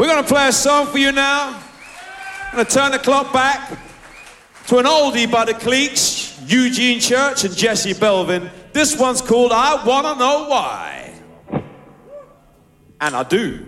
We're going to play a song for you now. I'm going to turn the clock back to an oldie by the Cleats, Eugene Church and Jesse Belvin. This one's called I Wanna Know Why. And I do.